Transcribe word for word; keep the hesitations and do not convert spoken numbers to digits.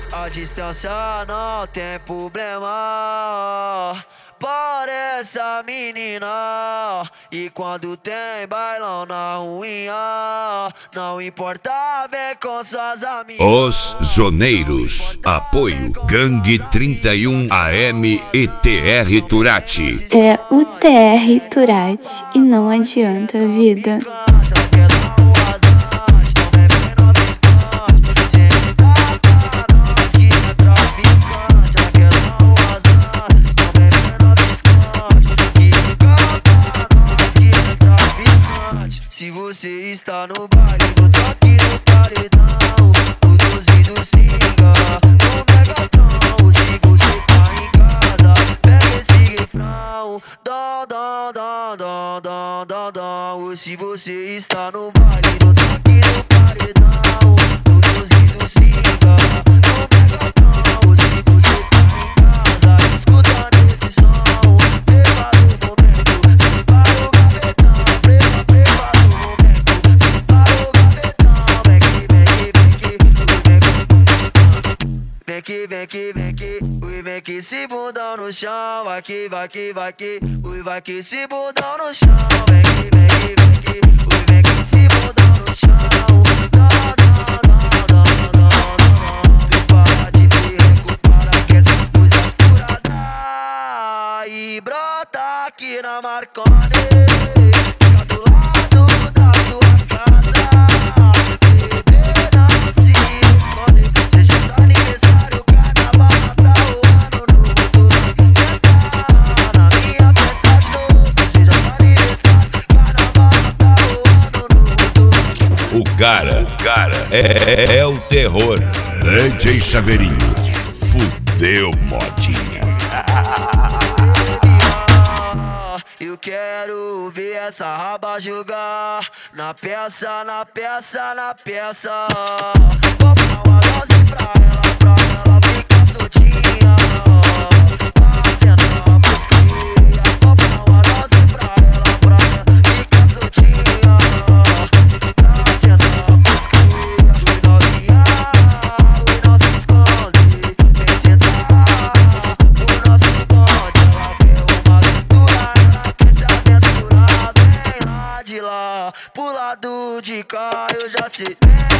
A distância não tem problema para essa menina. E quando tem bailão na ruinha, não importa, vem com suas amigas. Os Zoneiros. Apoio Gangue trinta e um A M e T R Turati. É o T R Turati e não adianta, vida. Se você está no baile, no toque no paredão, produzido singa, no megatron. Se você tá em casa, pega esse refrão, dó, dó, dó, dó, dó, dó, dó. Se você está no baile, no toque no paredão, produzido singa, no megatron. Se você tá em casa, escuta nesse som, prepara o momento, prepara o gavetão, prepara, prepara o momento, prepara o gavetão. Vem que, vem que, vem que, vem que, vem que, vem que, ui, vem que esse bundão no chão, vai que, vai que, vai que, ui, vai que esse bundão no chão, vem que, vem que, vem que, ui, vem que esse bundão no chão, dá, dá, dá, dá, dá, dá. Prepara de perreco para que essas coisas furadas e brota aqui na Marconi, fica do lado da sua casa, bebê não se esconde, seja do aniversário, carnaval, Natal ou ano novo, tu vai sentar na minha peça de novo, seja do aniversário, carnaval, Natal ou ano novo, tu vai sentar. O cara, o cara é, é o terror. D J Chaveirinho. Fudeu, modinha. Eu quero ver essa raba jogar na peça, na peça, na peça. Vou dar uma dose pra ela, pra ela ficar soltinha. Pra sentar pros cria. Vou dar uma dose pra ela, pra ela ficar soltinha. Pra sentar pros cria. Ui, novinha, ui, não se esconde. Vem sentar no nosso bonde. Ela quer uma aventura, ela quer se aventurar. Vem lá de lá, pro lado de cá, eu já sei.